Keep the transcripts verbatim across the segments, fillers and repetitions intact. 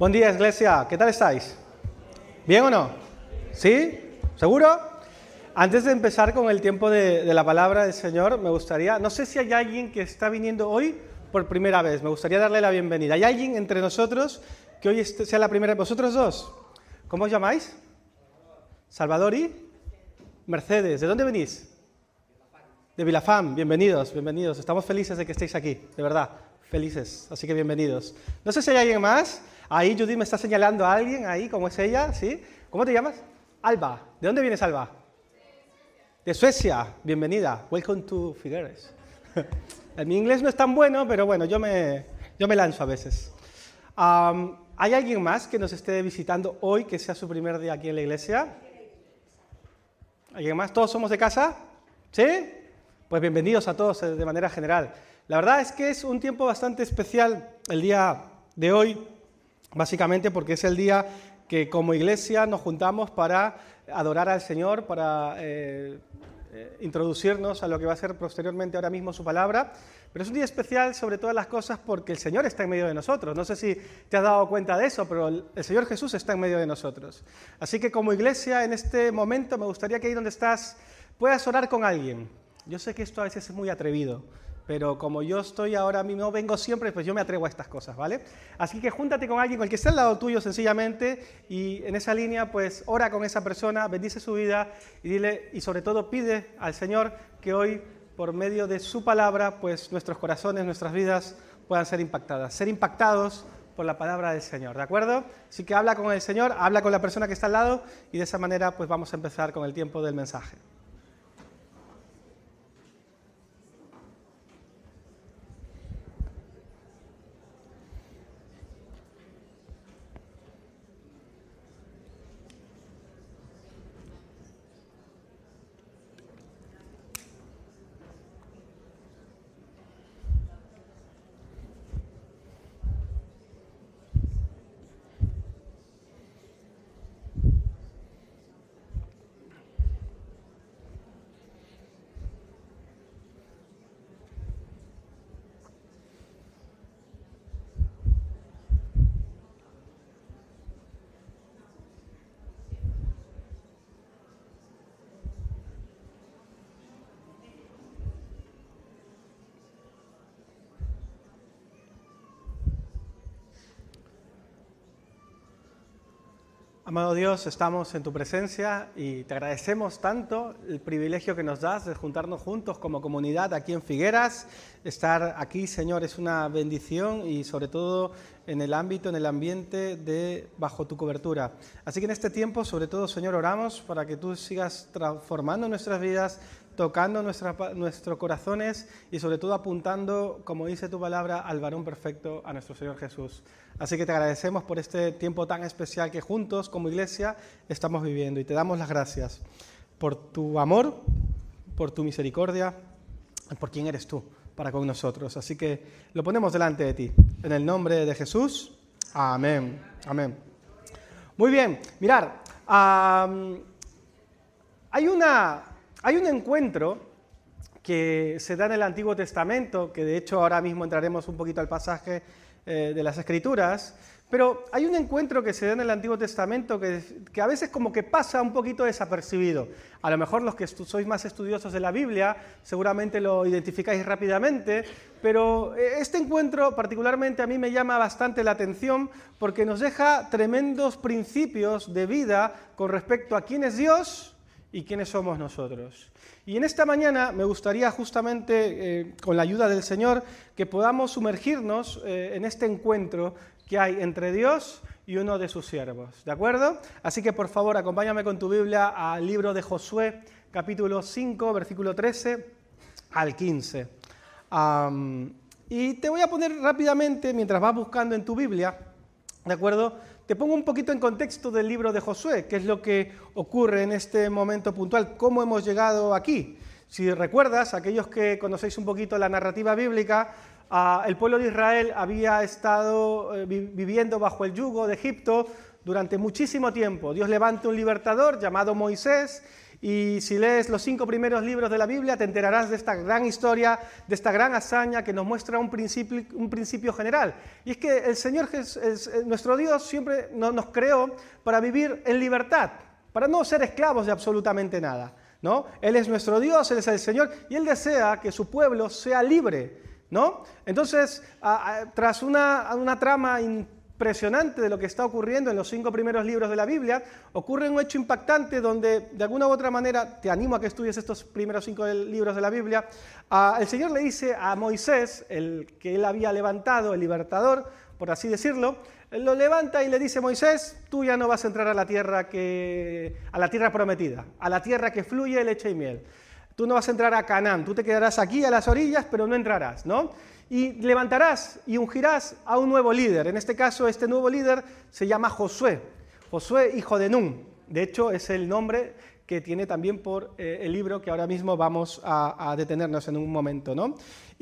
Buen día, iglesia. ¿Qué tal estáis? ¿Bien o no? ¿Sí? ¿Seguro? Antes de empezar con el tiempo de, de la palabra del Señor, me gustaría, no sé si hay alguien que está viniendo hoy por primera vez, me gustaría darle la bienvenida. ¿Hay alguien entre nosotros que hoy sea la primera vez? ¿Vosotros dos? ¿Cómo os llamáis? Salvador y Mercedes. ¿De dónde venís? De Vilafam. Bienvenidos, bienvenidos. Estamos felices de que estéis aquí, de verdad, felices. Así que bienvenidos. No sé si hay alguien más. Ahí Judith me está señalando a alguien, ahí, como es ella, ¿sí? ¿Cómo te llamas? Alba. ¿De dónde vienes, Alba? De Suecia. Bienvenida. Welcome to Figueres. Mi inglés no es tan bueno, pero bueno, yo me, yo me lanzo a veces. Um, ¿Hay alguien más que nos esté visitando hoy, que sea su primer día aquí en la iglesia? ¿Alguien más? ¿Todos somos de casa? ¿Sí? Pues bienvenidos a todos de manera general. La verdad es que es un tiempo bastante especial el día de hoy, básicamente porque es el día que como iglesia nos juntamos para adorar al Señor, para eh, eh, introducirnos a lo que va a ser posteriormente ahora mismo su palabra. Pero es un día especial sobre todas las cosas porque el Señor está en medio de nosotros. No sé si te has dado cuenta de eso, pero el, el Señor Jesús está en medio de nosotros. Así que como iglesia en este momento me gustaría que ahí donde estás puedas orar con alguien. Yo sé que esto a veces es muy atrevido, pero como yo estoy ahora mismo, vengo siempre, pues yo me atrevo a estas cosas, ¿vale? Así que júntate con alguien, con el que esté al lado tuyo sencillamente, y en esa línea, pues ora con esa persona, bendice su vida y dile, y sobre todo pide al Señor que hoy, por medio de su palabra, pues nuestros corazones, nuestras vidas puedan ser impactadas, ser impactados por la palabra del Señor, ¿de acuerdo? Así que habla con el Señor, habla con la persona que está al lado, y de esa manera, pues vamos a empezar con el tiempo del mensaje. Amado Dios, estamos en tu presencia y te agradecemos tanto el privilegio que nos das de juntarnos juntos como comunidad aquí en Figueras. Estar aquí, Señor, es una bendición y sobre todo en el ámbito, en el ambiente de bajo tu cobertura. Así que en este tiempo, sobre todo, Señor, oramos para que tú sigas transformando nuestras vidas, tocando nuestra, nuestros corazones y sobre todo apuntando, como dice tu palabra, al varón perfecto, a nuestro Señor Jesús. Así que te agradecemos por este tiempo tan especial que juntos como iglesia estamos viviendo y te damos las gracias por tu amor, por tu misericordia y por quién eres tú para con nosotros. Así que lo ponemos delante de ti. En el nombre de Jesús, amén. Amén. Muy bien, mirad, um, hay una... Hay un encuentro que se da en el Antiguo Testamento, que de hecho ahora mismo entraremos un poquito al pasaje eh, de las Escrituras, pero hay un encuentro que se da en el Antiguo Testamento que, que a veces como que pasa un poquito desapercibido. A lo mejor los que sois más estudiosos de la Biblia seguramente lo identificáis rápidamente, pero este encuentro particularmente a mí me llama bastante la atención porque nos deja tremendos principios de vida con respecto a quién es Dios y quiénes somos nosotros. Y en esta mañana me gustaría justamente, eh, con la ayuda del Señor, que podamos sumergirnos eh, en este encuentro que hay entre Dios y uno de sus siervos, ¿de acuerdo? Así que por favor acompáñame con tu Biblia al libro de Josué, capítulo cinco, versículo trece al quince. Um, y te voy a poner rápidamente, mientras vas buscando en tu Biblia, ¿de acuerdo?, te pongo un poquito en contexto del libro de Josué, qué es lo que ocurre en este momento puntual, cómo hemos llegado aquí. Si recuerdas, aquellos que conocéis un poquito la narrativa bíblica, uh, el pueblo de Israel había estado uh, viviendo bajo el yugo de Egipto durante muchísimo tiempo. Dios levanta un libertador llamado Moisés Y si lees los cinco primeros libros de la Biblia, te enterarás de esta gran historia, de esta gran hazaña que nos muestra un principio, un principio general. Y es que el Señor, nuestro Dios, siempre nos creó para vivir en libertad, para no ser esclavos de absolutamente nada, ¿no? Él es nuestro Dios, Él es el Señor, y Él desea que su pueblo sea libre, ¿no? Entonces, a, a, tras una, una trama impresionante de lo que está ocurriendo en los cinco primeros libros de la Biblia, ocurre un hecho impactante donde, de alguna u otra manera, te animo a que estudies estos primeros cinco libros de la Biblia. Uh, el Señor le dice a Moisés, el que Él había levantado, el libertador, por así decirlo, Él lo levanta y le dice: Moisés, tú ya no vas a entrar a la tierra, que, a la tierra prometida, a la tierra que fluye leche y miel. Tú no vas a entrar a Canaán, tú te quedarás aquí a las orillas, pero no entrarás, ¿no? Y levantarás y ungirás a un nuevo líder. En este caso, este nuevo líder se llama Josué. Josué, hijo de Nun. De hecho, es el nombre que tiene también por eh, el libro que ahora mismo vamos a, a detenernos en un momento, ¿no?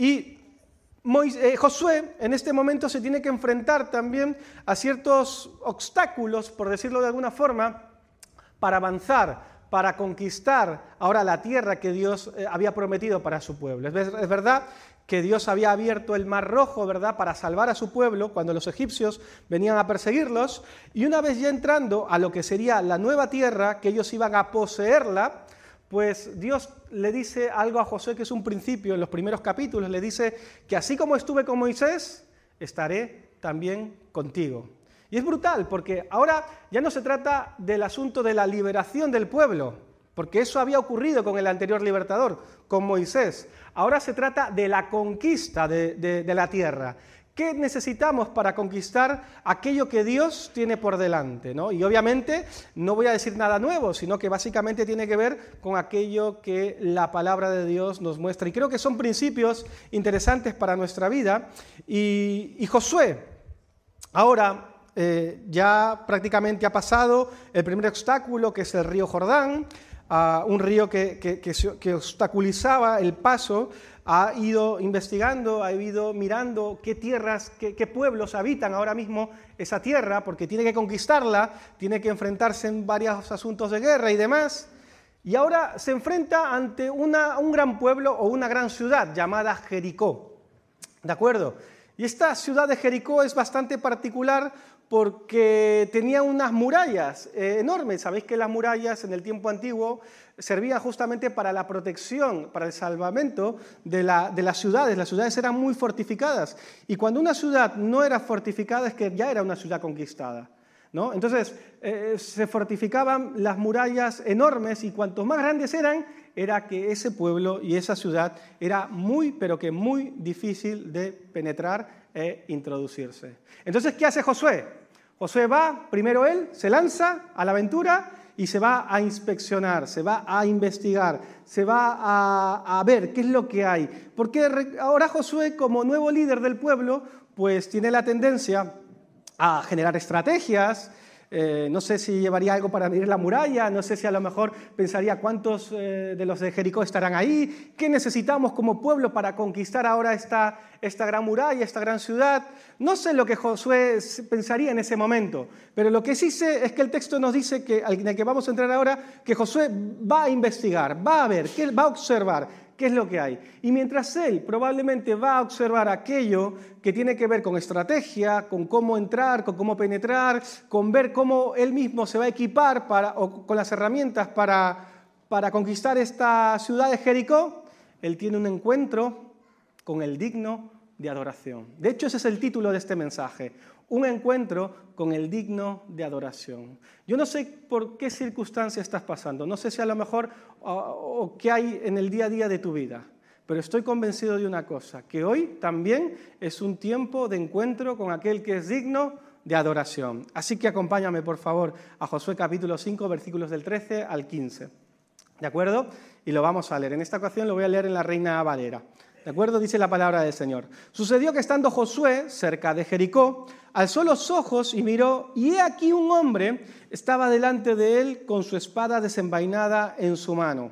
Y Moisés, eh, Josué en este momento se tiene que enfrentar también a ciertos obstáculos, por decirlo de alguna forma, para avanzar, para conquistar ahora la tierra que Dios eh, había prometido para su pueblo. Es, es verdad que Dios había abierto el Mar Rojo, ¿verdad?, para salvar a su pueblo cuando los egipcios venían a perseguirlos, y una vez ya entrando a lo que sería la nueva tierra, que ellos iban a poseerla, pues Dios le dice algo a Josué que es un principio en los primeros capítulos, le dice que así como estuve con Moisés, estaré también contigo. Y es brutal, porque ahora ya no se trata del asunto de la liberación del pueblo, porque eso había ocurrido con el anterior libertador, con Moisés. Ahora se trata de la conquista de, de, de la tierra. ¿Qué necesitamos para conquistar aquello que Dios tiene por delante, ¿no? Y obviamente no voy a decir nada nuevo, sino que básicamente tiene que ver con aquello que la palabra de Dios nos muestra. Y creo que son principios interesantes para nuestra vida. Y, y Josué, ahora eh, ya prácticamente ha pasado el primer obstáculo, que es el río Jordán, uh, un río que, que, que, que obstaculizaba el paso. Ha ido investigando, ha ido mirando qué tierras, qué, qué pueblos habitan ahora mismo esa tierra, porque tiene que conquistarla, tiene que enfrentarse en varios asuntos de guerra y demás. Y ahora se enfrenta ante una, un gran pueblo o una gran ciudad llamada Jericó. ¿De acuerdo? Y esta ciudad de Jericó es bastante particular porque tenía unas murallas eh, enormes. Sabéis que las murallas en el tiempo antiguo servían justamente para la protección, para el salvamento de, la, de las ciudades. Las ciudades eran muy fortificadas. Y cuando una ciudad no era fortificada es que ya era una ciudad conquistada, ¿no? Entonces eh, se fortificaban las murallas enormes, y cuantos más grandes eran, era que ese pueblo y esa ciudad era muy, pero que muy difícil de penetrar e introducirse. Entonces, ¿qué hace Josué? Josué va, primero él, se lanza a la aventura y se va a inspeccionar, se va a investigar, se va a, a ver qué es lo que hay. Porque ahora Josué, como nuevo líder del pueblo, pues tiene la tendencia a generar estrategias. Eh, no sé si llevaría algo para medir la muralla, no sé si a lo mejor pensaría cuántos eh, de los de Jericó estarán ahí, qué necesitamos como pueblo para conquistar ahora esta, esta gran muralla, esta gran ciudad. No sé lo que Josué pensaría en ese momento, pero lo que sí sé es que el texto nos dice, que, en el que vamos a entrar ahora, que Josué va a investigar, va a ver, va a observar qué es lo que hay. Y mientras él probablemente va a observar aquello que tiene que ver con estrategia, con cómo entrar, con cómo penetrar, con ver cómo él mismo se va a equipar para, o con las herramientas para, para conquistar esta ciudad de Jericó, él tiene un encuentro con el digno de adoración. De hecho, ese es el título de este mensaje, un encuentro con el digno de adoración. Yo no sé por qué circunstancia estás pasando, no sé si a lo mejor o, o qué hay en el día a día de tu vida, pero estoy convencido de una cosa, que hoy también es un tiempo de encuentro con aquel que es digno de adoración. Así que acompáñame, por favor, a Josué capítulo cinco, versículos del trece al quince. ¿De acuerdo? Y lo vamos a leer. En esta ocasión lo voy a leer en la Reina Valera. ¿De acuerdo? Dice la palabra del Señor. Sucedió que estando Josué cerca de Jericó, alzó los ojos y miró, y he aquí un hombre estaba delante de él con su espada desenvainada en su mano.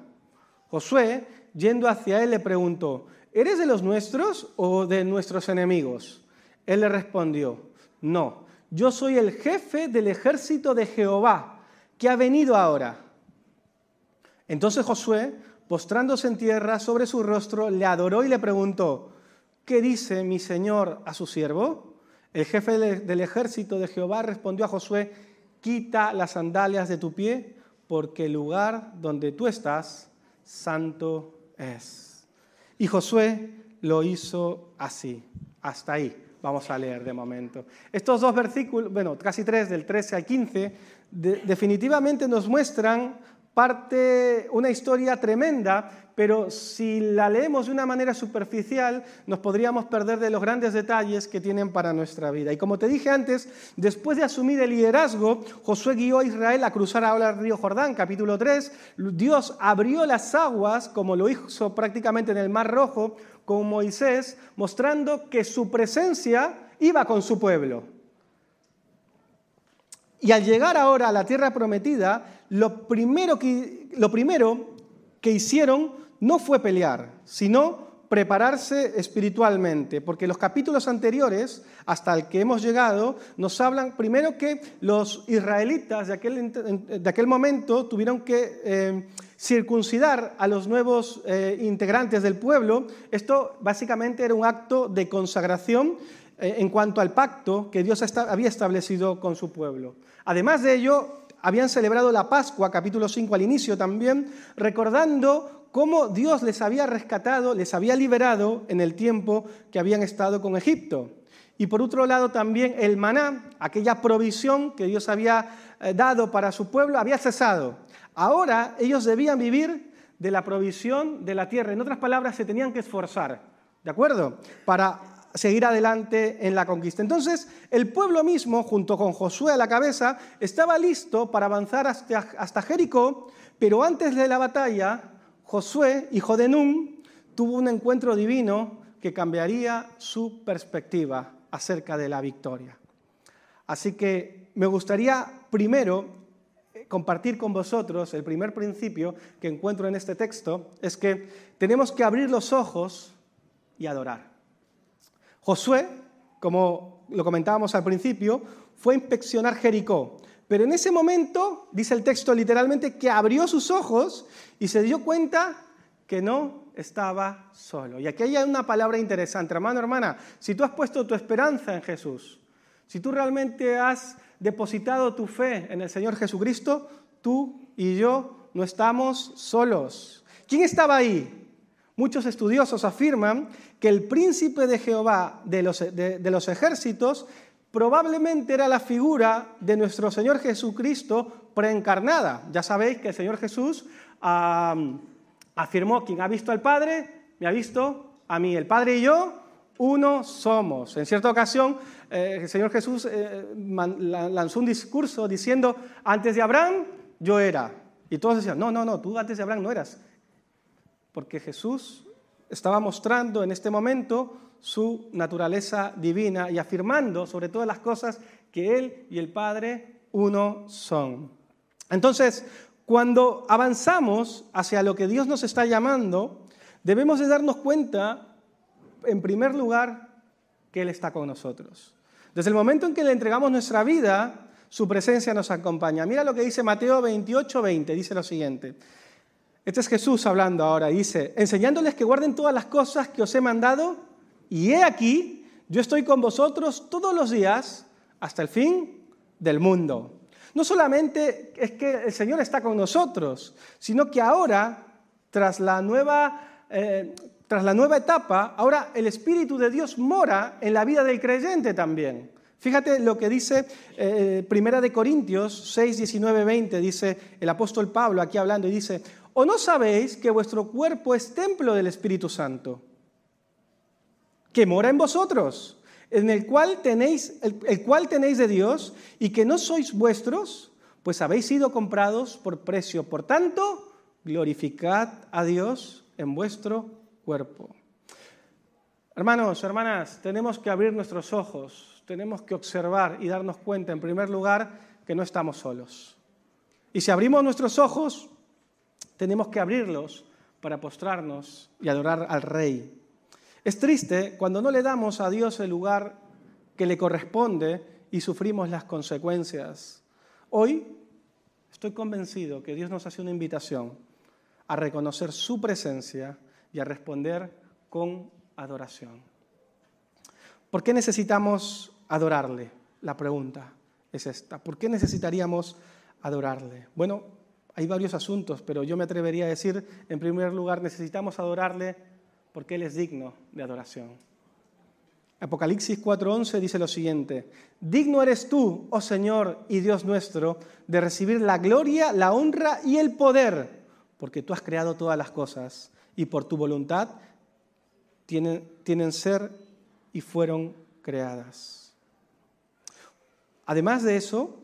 Josué, yendo hacia él, le preguntó: ¿eres de los nuestros o de nuestros enemigos? Él le respondió: no, yo soy el jefe del ejército de Jehová, que ha venido ahora. Entonces Josué, postrándose en tierra sobre su rostro, le adoró y le preguntó, ¿qué dice mi señor a su siervo? El jefe del ejército de Jehová respondió a Josué, quita las sandalias de tu pie, porque el lugar donde tú estás, santo es. Y Josué lo hizo así. Hasta ahí vamos a leer de momento. Estos dos versículos, bueno, casi tres, del trece al quince, de, definitivamente nos muestran parte, una historia tremenda, pero si la leemos de una manera superficial, nos podríamos perder de los grandes detalles que tienen para nuestra vida. Y como te dije antes, después de asumir el liderazgo, Josué guió a Israel a cruzar ahora el río Jordán, capítulo tres. Dios abrió las aguas, como lo hizo prácticamente en el Mar Rojo, con Moisés, mostrando que su presencia iba con su pueblo. Y al llegar ahora a la tierra prometida, lo primero que, lo primero que hicieron no fue pelear, sino prepararse espiritualmente, porque los capítulos anteriores, hasta el que hemos llegado, nos hablan primero que los israelitas de aquel, de aquel momento tuvieron que eh, circuncidar a los nuevos eh, integrantes del pueblo. Esto básicamente era un acto de consagración eh, en cuanto al pacto que Dios esta, había establecido con su pueblo. Además de ello, habían celebrado la Pascua, capítulo cinco al inicio también, recordando cómo Dios les había rescatado, les había liberado en el tiempo que habían estado con Egipto. Y por otro lado también el maná, aquella provisión que Dios había dado para su pueblo, había cesado. Ahora ellos debían vivir de la provisión de la tierra. En otras palabras, se tenían que esforzar, ¿de acuerdo?, para seguir adelante en la conquista. Entonces, el pueblo mismo, junto con Josué a la cabeza, estaba listo para avanzar hasta, hasta Jericó, pero antes de la batalla, Josué, hijo de Nun, tuvo un encuentro divino que cambiaría su perspectiva acerca de la victoria. Así que me gustaría primero compartir con vosotros el primer principio que encuentro en este texto, es que tenemos que abrir los ojos y adorar. Josué, como lo comentábamos al principio, fue a inspeccionar Jericó, pero en ese momento, dice el texto literalmente, que abrió sus ojos y se dio cuenta que no estaba solo. Y aquí hay una palabra interesante, hermano, hermana, si tú has puesto tu esperanza en Jesús, si tú realmente has depositado tu fe en el Señor Jesucristo, tú y yo no estamos solos. ¿Quién estaba ahí? Muchos estudiosos afirman que el príncipe de Jehová de los, de, de los ejércitos probablemente era la figura de nuestro Señor Jesucristo preencarnada. Ya sabéis que el Señor Jesús um, afirmó, quien ha visto al Padre, me ha visto a mí. El Padre y yo, uno somos. En cierta ocasión, eh, el Señor Jesús eh, man, lanzó un discurso diciendo, antes de Abraham, yo era. Y todos decían, no, no, no, tú antes de Abraham no eras. Porque Jesús estaba mostrando en este momento su naturaleza divina y afirmando sobre todas las cosas que Él y el Padre uno son. Entonces, cuando avanzamos hacia lo que Dios nos está llamando, debemos de darnos cuenta, en primer lugar, que Él está con nosotros. Desde el momento en que le entregamos nuestra vida, su presencia nos acompaña. Mira lo que dice Mateo veintiocho, veinte, dice lo siguiente. Este es Jesús hablando ahora, dice, enseñándoles que guarden todas las cosas que os he mandado, y he aquí, yo estoy con vosotros todos los días hasta el fin del mundo. No solamente es que el Señor está con nosotros, sino que ahora, tras la nueva, eh, tras la nueva etapa, ahora el Espíritu de Dios mora en la vida del creyente también. Fíjate lo que dice eh, Primera de Corintios seis, diecinueve, veinte, dice el apóstol Pablo aquí hablando y dice, ¿o no sabéis que vuestro cuerpo es templo del Espíritu Santo, que mora en vosotros, en el cual tenéis, el, el cual tenéis de Dios y que no sois vuestros, pues habéis sido comprados por precio? Por tanto, glorificad a Dios en vuestro cuerpo. Hermanos, hermanas, tenemos que abrir nuestros ojos, tenemos que observar y darnos cuenta, en primer lugar, que no estamos solos. Y si abrimos nuestros ojos, tenemos que abrirlos para postrarnos y adorar al Rey. Es triste cuando no le damos a Dios el lugar que le corresponde y sufrimos las consecuencias. Hoy estoy convencido que Dios nos hace una invitación a reconocer su presencia y a responder con adoración. ¿Por qué necesitamos adorarle? La pregunta es esta. ¿Por qué necesitaríamos adorarle? Bueno, hay varios asuntos, pero yo me atrevería a decir, en primer lugar, necesitamos adorarle porque Él es digno de adoración. Apocalipsis cuatro once dice lo siguiente: digno eres tú, oh Señor y Dios nuestro, de recibir la gloria, la honra y el poder, porque tú has creado todas las cosas y por tu voluntad tienen, tienen ser y fueron creadas. Además de eso,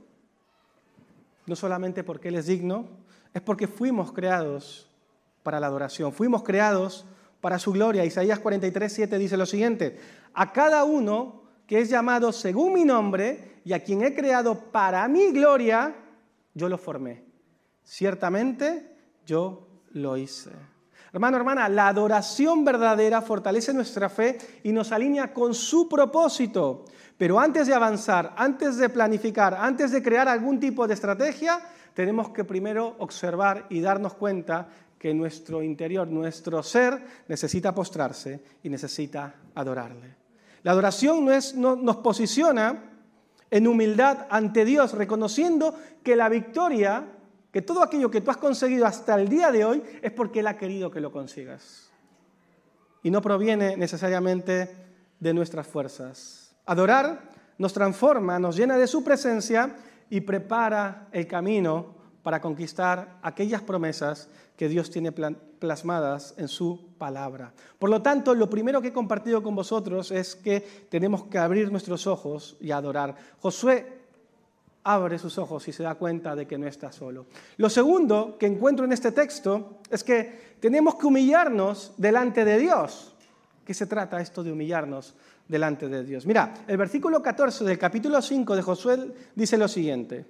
no solamente porque Él es digno, es porque fuimos creados para la adoración, fuimos creados para su gloria. Isaías cuarenta y tres siete dice lo siguiente: a cada uno que es llamado según mi nombre y a quien he creado para mi gloria, yo lo formé. Ciertamente yo lo hice. Hermano, hermana, la adoración verdadera fortalece nuestra fe y nos alinea con su propósito. Pero antes de avanzar, antes de planificar, antes de crear algún tipo de estrategia, tenemos que primero observar y darnos cuenta que nuestro interior, nuestro ser, necesita postrarse y necesita adorarle. La adoración no es, no, nos posiciona en humildad ante Dios, reconociendo que la victoria, que todo aquello que tú has conseguido hasta el día de hoy, es porque Él ha querido que lo consigas. Y no proviene necesariamente de nuestras fuerzas. Adorar nos transforma, nos llena de su presencia y prepara el camino para conquistar aquellas promesas que Dios tiene plasmadas en su palabra. Por lo tanto, lo primero que he compartido con vosotros es que tenemos que abrir nuestros ojos y adorar. Josué abre sus ojos y se da cuenta de que no está solo. Lo segundo que encuentro en este texto es que tenemos que humillarnos delante de Dios. ¿Qué se trata esto de humillarnos delante de Dios? Mira, el versículo catorce del capítulo cinco de Josué dice lo siguiente: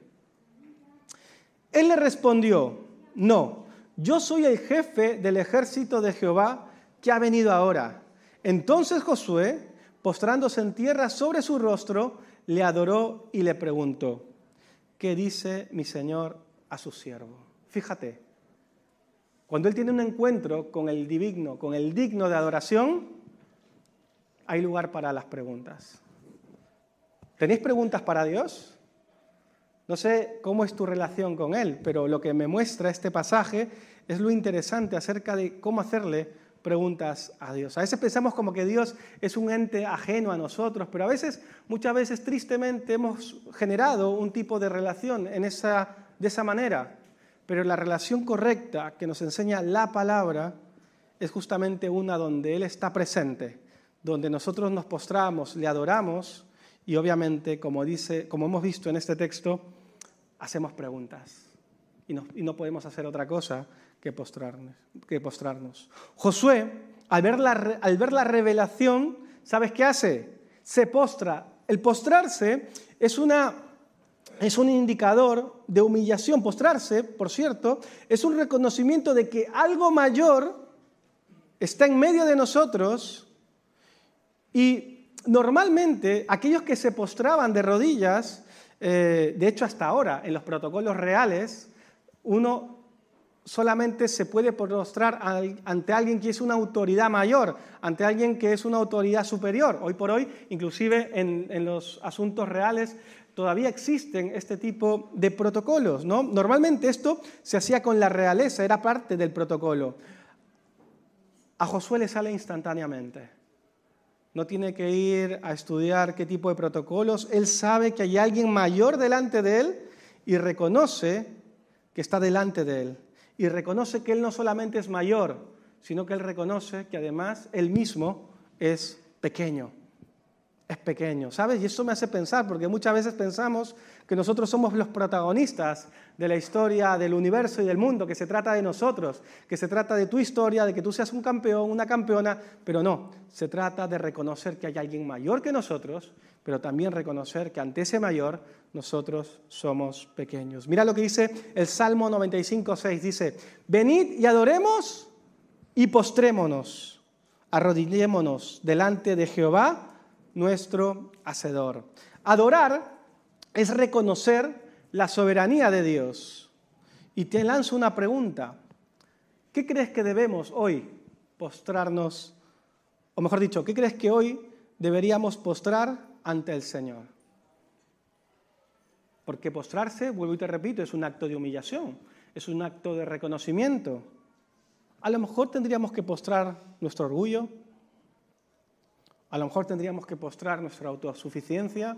Él le respondió: no, yo soy el jefe del ejército de Jehová que ha venido ahora. Entonces Josué, postrándose en tierra sobre su rostro, le adoró y le preguntó: ¿qué dice mi señor a su siervo? Fíjate, cuando él tiene un encuentro con el divino, con el digno de adoración, hay lugar para las preguntas. ¿Tenéis preguntas para Dios? No sé cómo es tu relación con Él, pero lo que me muestra este pasaje es lo interesante acerca de cómo hacerle preguntas a Dios. A veces pensamos como que Dios es un ente ajeno a nosotros, pero a veces, muchas veces tristemente hemos generado un tipo de relación en esa, de esa manera. Pero la relación correcta que nos enseña la palabra es justamente una donde Él está presente, donde nosotros nos postramos, le adoramos y obviamente, como dice, como hemos visto en este texto, hacemos preguntas y no, y no podemos hacer otra cosa que postrarnos. Que postrarnos. Josué, al ver, la, al ver la revelación, ¿sabes qué hace? Se postra. El postrarse es, una, es un indicador de humillación. Postrarse, por cierto, es un reconocimiento de que algo mayor está en medio de nosotros. Y normalmente aquellos que se postraban de rodillas, eh, de hecho hasta ahora en los protocolos reales, uno solamente se puede postrar ante alguien que es una autoridad mayor, ante alguien que es una autoridad superior. Hoy por hoy, inclusive en, en los asuntos reales, todavía existen este tipo de protocolos, ¿no? Normalmente esto se hacía con la realeza, era parte del protocolo. A Josué le sale instantáneamente. No tiene que ir a estudiar qué tipo de protocolos. Él sabe que hay alguien mayor delante de él y reconoce que está delante de él. Y reconoce que él no solamente es mayor, sino que él reconoce que además él mismo es pequeño. Es pequeño, ¿sabes? Y eso me hace pensar, porque muchas veces pensamos que nosotros somos los protagonistas de la historia del universo y del mundo, que se trata de nosotros, que se trata de tu historia, de que tú seas un campeón, una campeona, pero no, se trata de reconocer que hay alguien mayor que nosotros, pero también reconocer que ante ese mayor nosotros somos pequeños. Mira lo que dice el Salmo noventa y cinco, seis, dice: venid y adoremos y postrémonos, arrodillémonos delante de Jehová, nuestro Hacedor. Adorar es reconocer la soberanía de Dios. Y te lanzo una pregunta. ¿Qué crees que debemos hoy postrarnos, o mejor dicho, qué crees que hoy deberíamos postrar ante el Señor? Porque postrarse, vuelvo y te repito, es un acto de humillación, es un acto de reconocimiento. A lo mejor tendríamos que postrar nuestro orgullo, a lo mejor tendríamos que postrar nuestra autosuficiencia,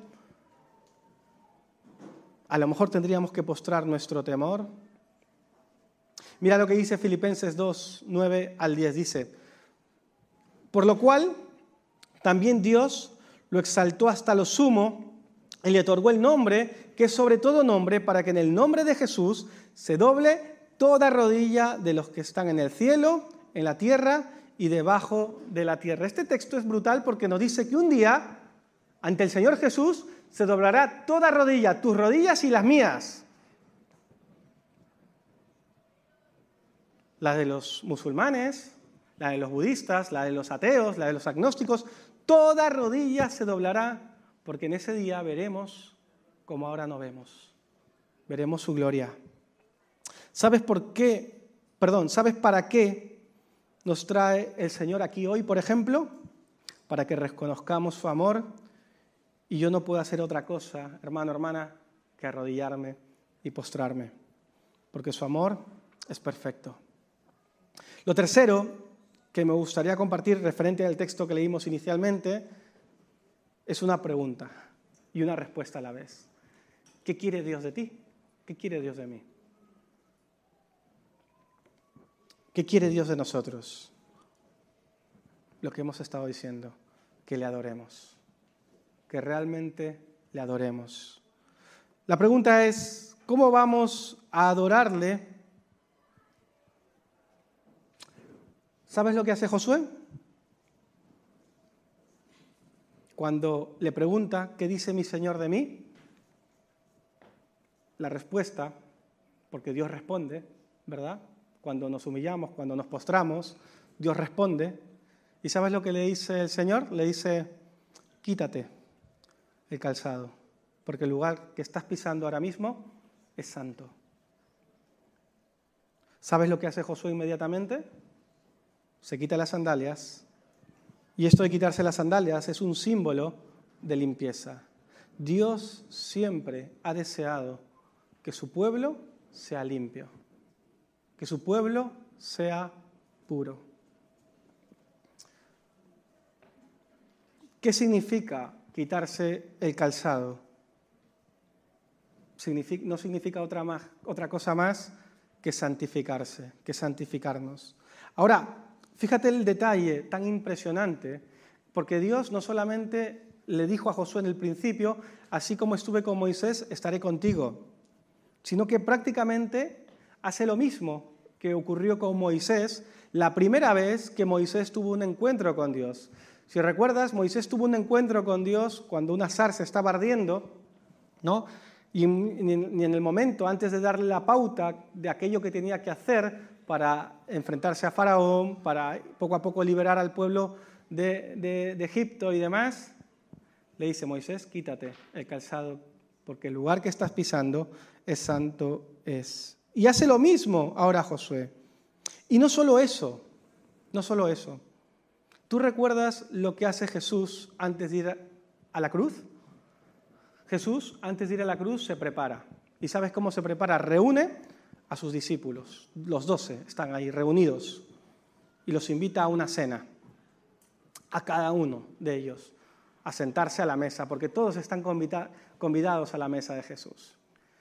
a lo mejor tendríamos que postrar nuestro temor. Mira lo que dice Filipenses dos, nueve al diez, dice: por lo cual también Dios lo exaltó hasta lo sumo y le otorgó el nombre que es sobre todo nombre, para que en el nombre de Jesús se doble toda rodilla de los que están en el cielo, en la tierra y debajo de la tierra. Este texto es brutal porque nos dice que un día, ante el Señor Jesús, se doblará toda rodilla, tus rodillas y las mías. La de los musulmanes, la de los budistas, la de los ateos, la de los agnósticos, toda rodilla se doblará, porque en ese día veremos como ahora no vemos. Veremos su gloria. ¿Sabes por qué? Perdón, ¿sabes para qué nos trae el Señor aquí hoy, por ejemplo? Para que reconozcamos su amor y yo no puedo hacer otra cosa, hermano, hermana, que arrodillarme y postrarme, porque su amor es perfecto. Lo tercero que me gustaría compartir referente al texto que leímos inicialmente es una pregunta y una respuesta a la vez. ¿Qué quiere Dios de ti? ¿Qué quiere Dios de mí? ¿Qué quiere Dios de nosotros? Lo que hemos estado diciendo, que le adoremos, que realmente le adoremos. La pregunta es, ¿cómo vamos a adorarle? ¿Sabes lo que hace Josué? Cuando le pregunta, ¿qué dice mi Señor de mí? La respuesta, porque Dios responde, ¿verdad? Cuando nos humillamos, cuando nos postramos, Dios responde. ¿Y sabes lo que le dice el Señor? Le dice, quítate el calzado, porque el lugar que estás pisando ahora mismo es santo. ¿Sabes lo que hace Josué inmediatamente? Se quita las sandalias, y esto de quitarse las sandalias es un símbolo de limpieza. Dios siempre ha deseado que su pueblo sea limpio, que su pueblo sea puro. ¿Qué significa quitarse el calzado? Significa, no significa otra, más, otra cosa más que santificarse, que santificarnos. Ahora, fíjate el detalle tan impresionante, porque Dios no solamente le dijo a Josué en el principio, así como estuve con Moisés, estaré contigo, sino que prácticamente hace lo mismo que ocurrió con Moisés la primera vez que Moisés tuvo un encuentro con Dios. Si recuerdas, Moisés tuvo un encuentro con Dios cuando una zarza estaba ardiendo, ¿no? Y en el momento, antes de darle la pauta de aquello que tenía que hacer para enfrentarse a Faraón, para poco a poco liberar al pueblo de, de, de Egipto y demás, le dice, Moisés, quítate el calzado, porque el lugar que estás pisando es santo es. Y hace lo mismo ahora Josué. Y no solo eso, no solo eso. ¿Tú recuerdas lo que hace Jesús antes de ir a la cruz? Jesús, antes de ir a la cruz, se prepara. ¿Y sabes cómo se prepara? Reúne a sus discípulos. Los doce están ahí reunidos y los invita a una cena, a cada uno de ellos, a sentarse a la mesa, porque todos están convida- convidados a la mesa de Jesús.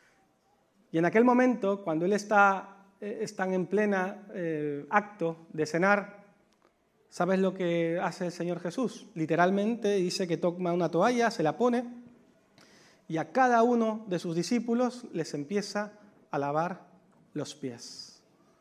Y en aquel momento, cuando él está, eh, están en plena eh, acto de cenar, ¿sabes lo que hace el Señor Jesús? Literalmente dice que toma una toalla, se la pone, y a cada uno de sus discípulos les empieza a lavar los pies,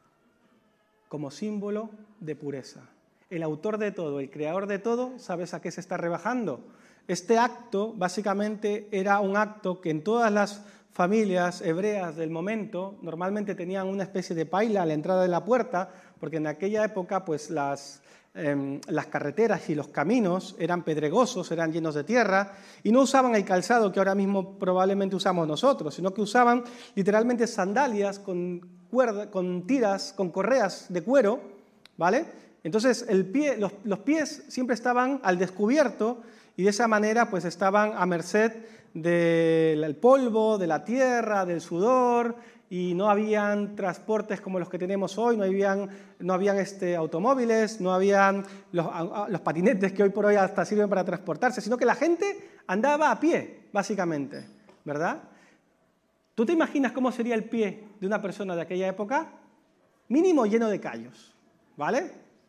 como símbolo de pureza. El autor de todo, el creador de todo, ¿sabes a qué se está rebajando? Este acto, básicamente, era un acto que en todas las familias hebreas del momento normalmente tenían una especie de paila a la entrada de la puerta, porque en aquella época, pues las... Eh, las carreteras y los caminos eran pedregosos, eran llenos de tierra, y no usaban el calzado que ahora mismo probablemente usamos nosotros, sino que usaban literalmente sandalias con cuerda, con tiras, con correas de cuero, ¿vale? Entonces el pie, los, los pies siempre estaban al descubierto y de esa manera pues estaban a merced del polvo, de la tierra, del sudor, y no habían transportes como los que tenemos hoy, no habían, no habían este, automóviles, no habían los, los patinetes que hoy por hoy hasta sirven para transportarse, sino que la gente andaba a pie, básicamente, ¿verdad? ¿Tú te imaginas cómo sería el pie de una persona de aquella época? Mínimo lleno de callos, ¿vale?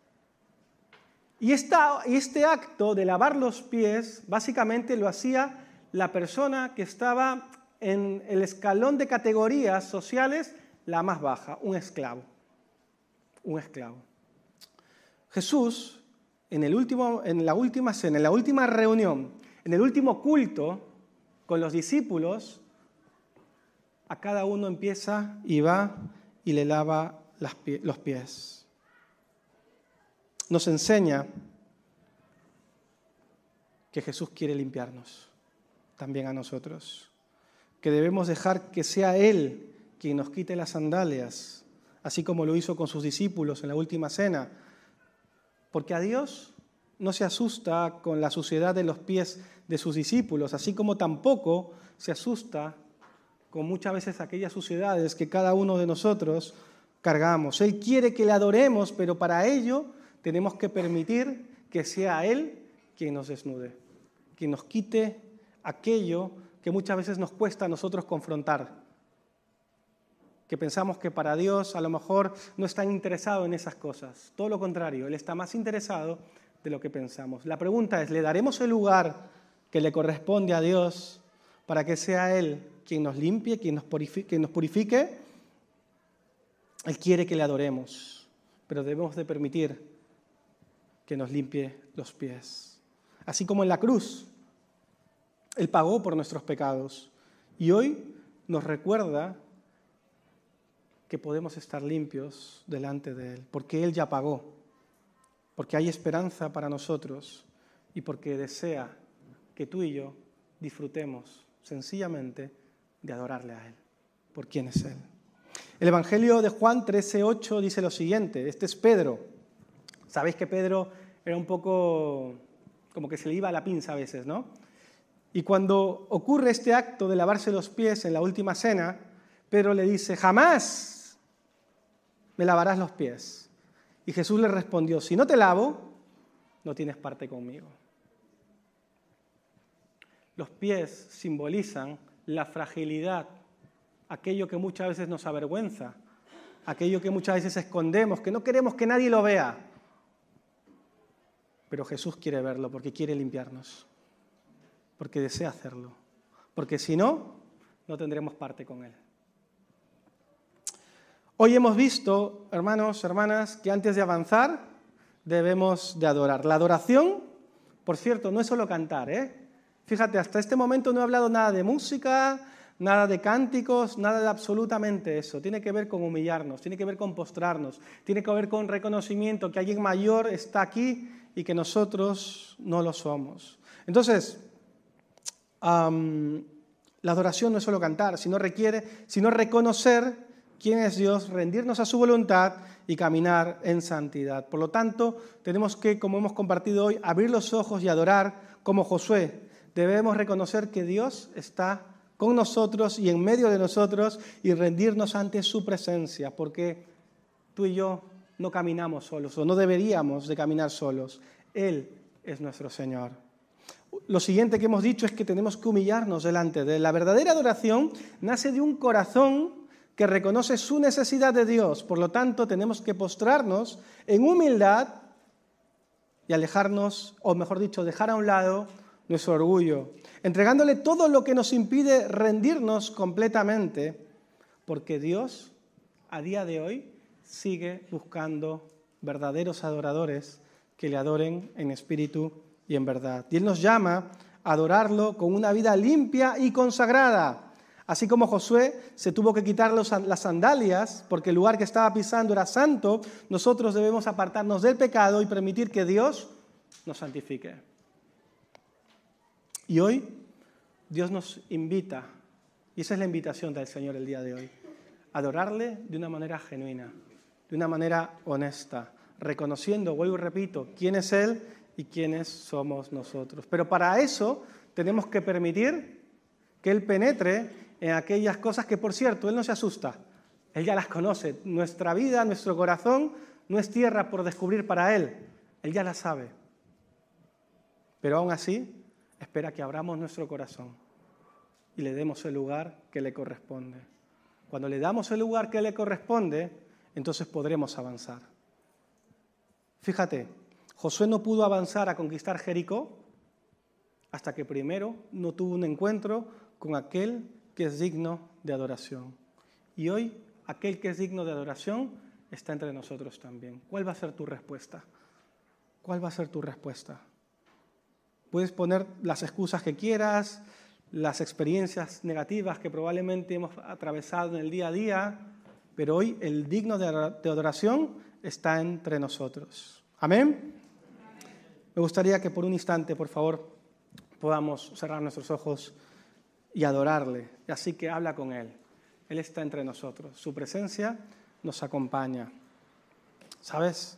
Y esta, este acto de lavar los pies, básicamente lo hacía la persona que estaba en el escalón de categorías sociales la más baja, un esclavo. Un esclavo. Jesús, en, el último, en la última cena, en la última reunión, en el último culto con los discípulos, a cada uno empieza y va y le lava las pie, los pies. Nos enseña que Jesús quiere limpiarnos, también a nosotros, que debemos dejar que sea Él quien nos quite las sandalias, así como lo hizo con sus discípulos en la última cena, porque a Dios no se asusta con la suciedad de los pies de sus discípulos, así como tampoco se asusta con muchas veces aquellas suciedades que cada uno de nosotros cargamos. Él quiere que le adoremos, pero para ello tenemos que permitir que sea Él quien nos desnude, quien nos quite aquello que muchas veces nos cuesta a nosotros confrontar, que pensamos que para Dios a lo mejor no está interesado en esas cosas. Todo lo contrario, Él está más interesado de lo que pensamos. La pregunta es, ¿le daremos el lugar que le corresponde a Dios para que sea Él quien nos limpie, quien nos purifique? Quien nos purifique? Él quiere que le adoremos, pero debemos de permitir que nos limpie los pies. Así como en la cruz, Él pagó por nuestros pecados y hoy nos recuerda que podemos estar limpios delante de Él, porque Él ya pagó, porque hay esperanza para nosotros y porque desea que tú y yo disfrutemos sencillamente de adorarle a Él, por quién es Él. El Evangelio de Juan trece ocho dice lo siguiente, este es Pedro. Sabéis que Pedro era un poco como que se le iba a la pinza a veces, ¿no? Y cuando ocurre este acto de lavarse los pies en la última cena, Pedro le dice, jamás me lavarás los pies. Y Jesús le respondió, si no te lavo, no tienes parte conmigo. Los pies simbolizan la fragilidad, aquello que muchas veces nos avergüenza, aquello que muchas veces escondemos, que no queremos que nadie lo vea. Pero Jesús quiere verlo porque quiere limpiarnos, porque desea hacerlo, porque si no, no tendremos parte con Él. Hoy hemos visto, hermanos, hermanas, que antes de avanzar debemos de adorar. La adoración, por cierto, no es solo cantar, ¿eh? Fíjate, hasta este momento no he hablado nada de música, nada de cánticos, nada de absolutamente eso. Tiene que ver con humillarnos, tiene que ver con postrarnos, tiene que ver con reconocimiento que alguien mayor está aquí y que nosotros no lo somos. Entonces, um, la adoración no es solo cantar, sino requiere, sino reconocer quién es Dios, rendirnos a su voluntad y caminar en santidad. Por lo tanto, tenemos que, como hemos compartido hoy, abrir los ojos y adorar como Josué. Debemos reconocer que Dios está con nosotros y en medio de nosotros y rendirnos ante su presencia, porque tú y yo no caminamos solos o no deberíamos de caminar solos. Él es nuestro Señor. Lo siguiente que hemos dicho es que tenemos que humillarnos delante de Él. La verdadera adoración nace de un corazón que reconoce su necesidad de Dios. Por lo tanto, tenemos que postrarnos en humildad y alejarnos, o mejor dicho, dejar a un lado nuestro orgullo, entregándole todo lo que nos impide rendirnos completamente, porque Dios, a día de hoy, sigue buscando verdaderos adoradores que le adoren en espíritu y en verdad. Y Él nos llama a adorarlo con una vida limpia y consagrada. Así como Josué se tuvo que quitar los, las sandalias porque el lugar que estaba pisando era santo, nosotros debemos apartarnos del pecado y permitir que Dios nos santifique. Y hoy Dios nos invita, y esa es la invitación del Señor el día de hoy, adorarle de una manera genuina, de una manera honesta, reconociendo, vuelvo y repito, quién es Él y quiénes somos nosotros. Pero para eso tenemos que permitir que Él penetre en aquellas cosas que, por cierto, Él no se asusta. Él ya las conoce. Nuestra vida, nuestro corazón, no es tierra por descubrir para Él. Él ya la sabe. Pero aún así, espera que abramos nuestro corazón y le demos el lugar que le corresponde. Cuando le damos el lugar que le corresponde, entonces podremos avanzar. Fíjate, Josué no pudo avanzar a conquistar Jericó hasta que primero no tuvo un encuentro con aquel que es digno de adoración. Y hoy, aquel que es digno de adoración está entre nosotros también. ¿Cuál va a ser tu respuesta? ¿Cuál va a ser tu respuesta? Puedes poner las excusas que quieras, las experiencias negativas que probablemente hemos atravesado en el día a día, pero hoy el digno de adoración está entre nosotros. ¿Amén? Me gustaría que por un instante, por favor, podamos cerrar nuestros ojos y adorarle. Y así que habla con Él. Él está entre nosotros. Su presencia nos acompaña. ¿Sabes?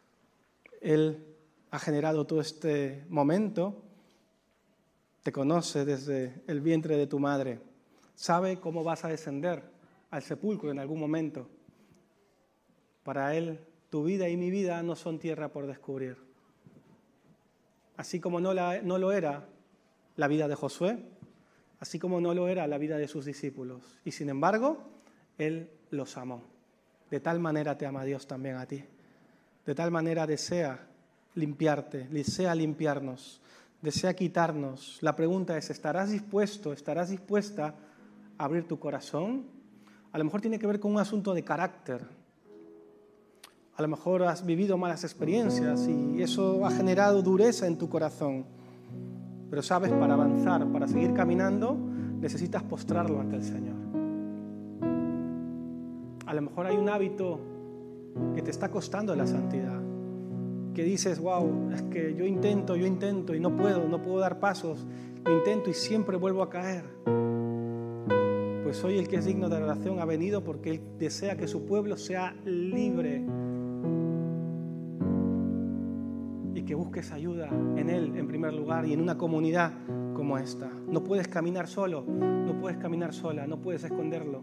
Él ha generado todo este momento. Te conoce desde el vientre de tu madre. Sabe cómo vas a descender al sepulcro en algún momento. Para Él, tu vida y mi vida no son tierra por descubrir. Así como no, la, no lo era la vida de Josué, así como no lo era la vida de sus discípulos. Y sin embargo, Él los amó. De tal manera te ama Dios también a ti. De tal manera desea limpiarte, desea limpiarnos, desea quitarnos. La pregunta es, ¿estarás dispuesto, estarás dispuesta a abrir tu corazón? A lo mejor tiene que ver con un asunto de carácter. A lo mejor has vivido malas experiencias y eso ha generado dureza en tu corazón. Pero sabes, para avanzar, para seguir caminando, necesitas postrarlo ante el Señor. A lo mejor hay un hábito que te está costando la santidad, que dices, wow, es que yo intento, yo intento y no puedo, no puedo dar pasos, lo intento y siempre vuelvo a caer. Pues hoy el que es digno de adoración ha venido porque Él desea que su pueblo sea libre y que busques ayuda en Él en primer lugar y en una comunidad como esta. No puedes caminar solo, no puedes caminar sola, no puedes esconderlo.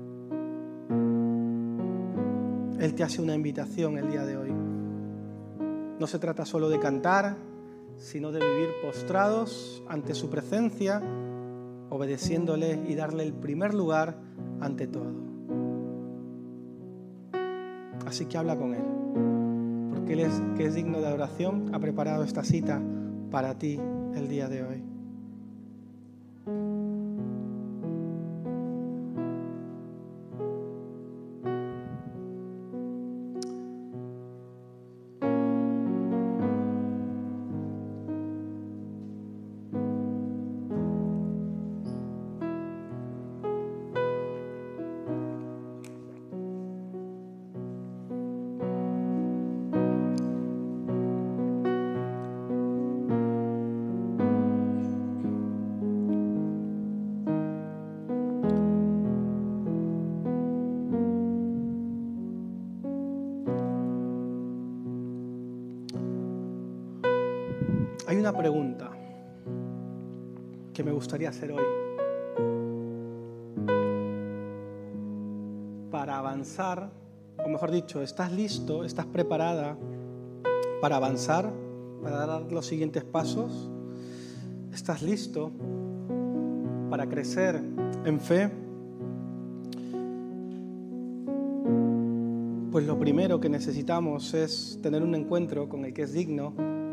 Él te hace una invitación el día de hoy. No se trata solo de cantar, sino de vivir postrados ante su presencia, obedeciéndole y darle el primer lugar ante todo. Así que habla con Él, porque Él es, que es digno de adoración, ha preparado esta cita para ti el día de hoy. Hay una pregunta que me gustaría hacer hoy. Para avanzar, o mejor dicho, ¿estás listo, estás preparada para avanzar, para dar los siguientes pasos? ¿Estás listo para crecer en fe? Pues lo primero que necesitamos es tener un encuentro con el que es digno.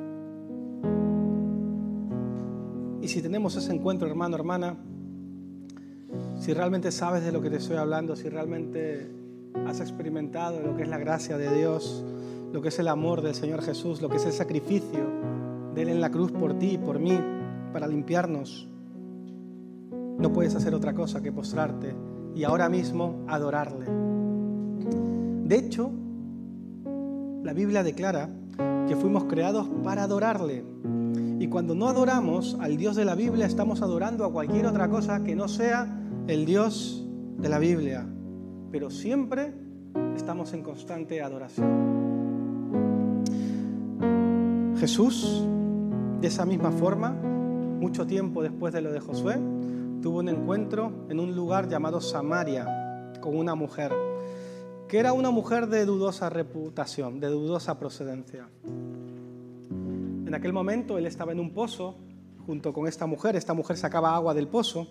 Y si tenemos ese encuentro, hermano, hermana, si realmente sabes de lo que te estoy hablando, si realmente has experimentado lo que es la gracia de Dios, lo que es el amor del Señor Jesús, lo que es el sacrificio de Él en la cruz por ti y por mí, para limpiarnos, no puedes hacer otra cosa que postrarte y ahora mismo adorarle. De hecho, la Biblia declara que fuimos creados para adorarle. Y cuando no adoramos al Dios de la Biblia, estamos adorando a cualquier otra cosa que no sea el Dios de la Biblia. pero siempre estamos en constante adoración. Jesús, de esa misma forma, mucho tiempo después de lo de Josué, tuvo un encuentro en un lugar llamado Samaria con una mujer, que era una mujer de dudosa reputación, de dudosa procedencia. En aquel momento él estaba en un pozo junto con esta mujer, esta mujer sacaba agua del pozo,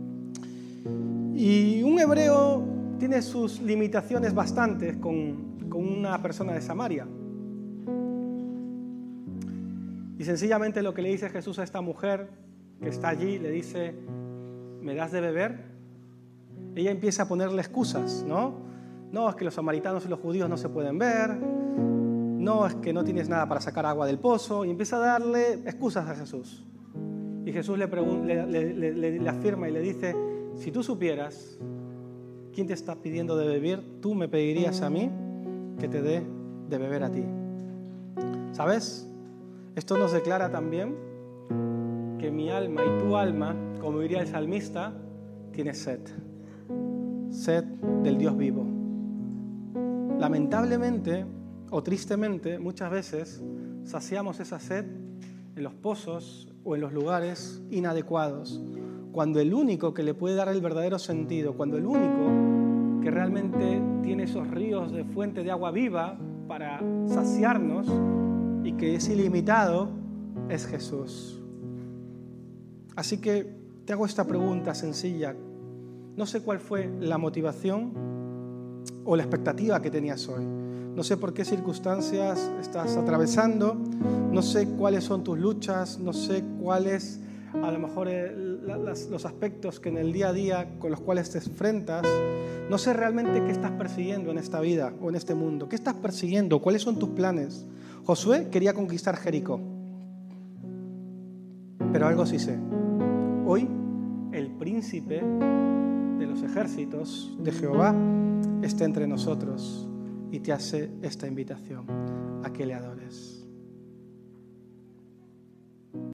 y un hebreo tiene sus limitaciones bastantes con, con una persona de Samaria. Y sencillamente lo que le dice Jesús a esta mujer que está allí, le dice: ¿me das de beber? Ella empieza a ponerle excusas, ¿no? No, es que los samaritanos y los judíos no se pueden ver, no, es que no tienes nada para sacar agua del pozo, y empieza a darle excusas a Jesús. Y Jesús le, le, le, le, le afirma y le dice: si tú supieras quién te está pidiendo de beber, tú me pedirías a mí que te dé de beber a ti. ¿Sabes? Esto nos declara también que mi alma y tu alma, como diría el salmista, tiene sed. Sed del Dios vivo. Lamentablemente o tristemente, muchas veces saciamos esa sed en los pozos o en los lugares inadecuados, cuando el único que le puede dar el verdadero sentido, cuando el único que realmente tiene esos ríos de fuente de agua viva para saciarnos y que es ilimitado, es Jesús. Así que te hago esta pregunta sencilla. No sé cuál fue la motivación o la expectativa que tenías hoy. No sé por qué circunstancias estás atravesando, no sé cuáles son tus luchas, no sé cuáles a lo mejor eh, la, las, los aspectos que en el día a día con los cuales te enfrentas. No sé realmente qué estás persiguiendo en esta vida o en este mundo. ¿Qué estás persiguiendo? ¿Cuáles son tus planes? Josué quería conquistar Jericó, pero algo sí sé. Hoy el príncipe de los ejércitos de Jehová está entre nosotros y te hace esta invitación a que le adores.